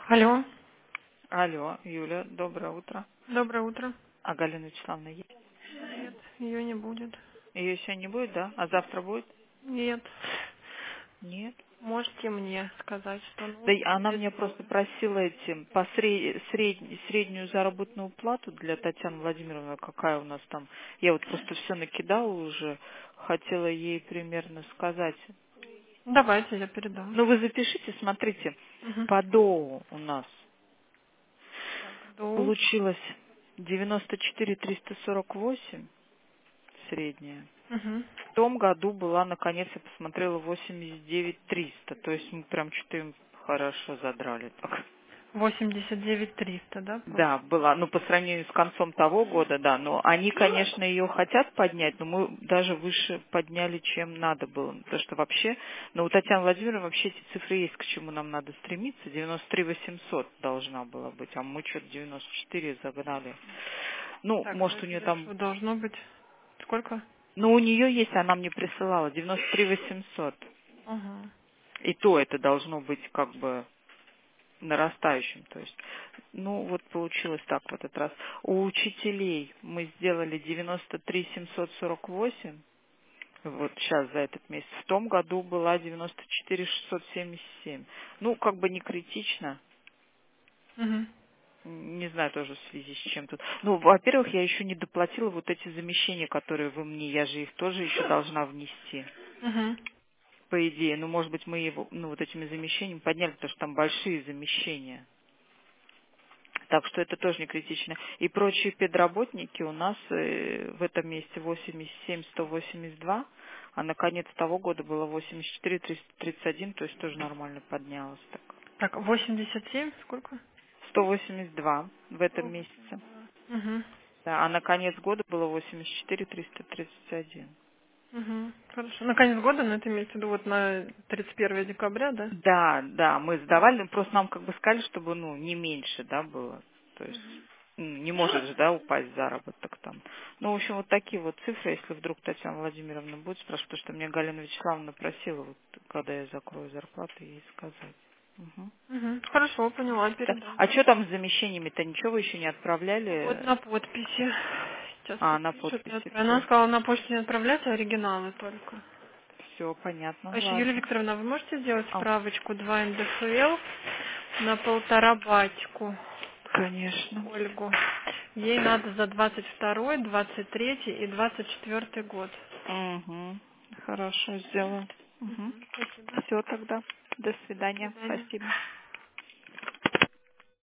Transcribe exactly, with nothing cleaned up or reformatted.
Алло, Алло, Юля, доброе утро. доброе утро. А Галина Вячеславовна есть? Нет, ее не будет. Ее еще не будет, да? А завтра будет? Нет. Нет. Можете мне сказать, что Да и нужно, она я меня просто сделаю. просила этим по сре- сред- среднюю заработную плату для Татьяны Владимировны, какая у нас там. Я вот просто все накидала уже, хотела ей примерно сказать. Давайте, я передам. Ну вы запишите, смотрите, Угу. по ДОУ у нас Так, до. получилось девяносто четыре триста сорок восемь средняя. Угу. В том году была, наконец, я посмотрела, восемьдесят девять триста. То есть мы прям что-то им хорошо задрали. Так. восемьдесят девять триста, да, Да, получается? была, ну, по сравнению с концом того года, да, но они, конечно, ее хотят поднять, но мы даже выше подняли, чем надо было. Потому что вообще, ну, у Татьяны Владимировны вообще эти цифры есть, к чему нам надо стремиться. девяносто три восемьсот должна была быть, а мы что-то девяносто четыре загнали. Ну, Так, может, у давайте нее там. запишу. Должно быть сколько? Ну, у нее есть, она мне присылала, девяносто три восемьсот. Угу. И то это должно быть как бы нарастающим. То есть, ну вот получилось так в этот раз. У учителей мы сделали девяносто три семьсот сорок восемь. Вот сейчас за этот месяц. В том году была девяносто четыре шестьсот семьдесят семь. Ну, как бы не критично. Угу. Не знаю тоже в связи с чем тут. Ну, во-первых, я еще не доплатила вот эти замещения, которые вы мне, я же их тоже еще должна внести. Угу. По идее, ну, может быть, мы его, ну, вот этими замещениями подняли, потому что там большие замещения. Так что это тоже не критично. И прочие педработники у нас э, в этом месте восемьдесят семь сто восемьдесят два, а на конец того года было восемьдесят четыре триста тридцать один, то есть тоже нормально поднялось так. Так, восемьдесят семь, сколько? сто восемьдесят два в этом сто месяце. восемьдесят два. Угу. Да, а на конец года было восемьдесят четыре триста тридцать один. Угу. Хорошо. На конец года, но это имеется в виду вот на тридцать первое декабря, да? Да, да, мы сдавали, ну, просто нам как бы сказали, чтобы, ну, не меньше, да, было. То есть м, не может же, да, упасть заработок там. Ну, в общем, вот такие вот цифры, если вдруг Татьяна Владимировна будет спрашивать, потому что мне Галина Вячеславовна просила, вот, когда я закрою зарплату, ей сказать. Мгм. Угу. Хорошо, поняла, Да. передам. А что там с замещениями-то? Ничего вы еще не Вот отправляли? на подписи. Сейчас А, на подпишут и подписи отправят. Она все. сказала на почте не отправлять, а оригиналы только. Все, понятно, А еще, Юлия ладно. Викторовна, вы можете сделать А, справочку два эн дэ эф эл на полтора батику конечно. Ольгу? Ей надо за двадцать второй, двадцать третий и двадцать четвертый год. Угу. Хорошо, сделаю. Угу. Мгм. Спасибо. Все тогда. До До свидания. свидания. Спасибо.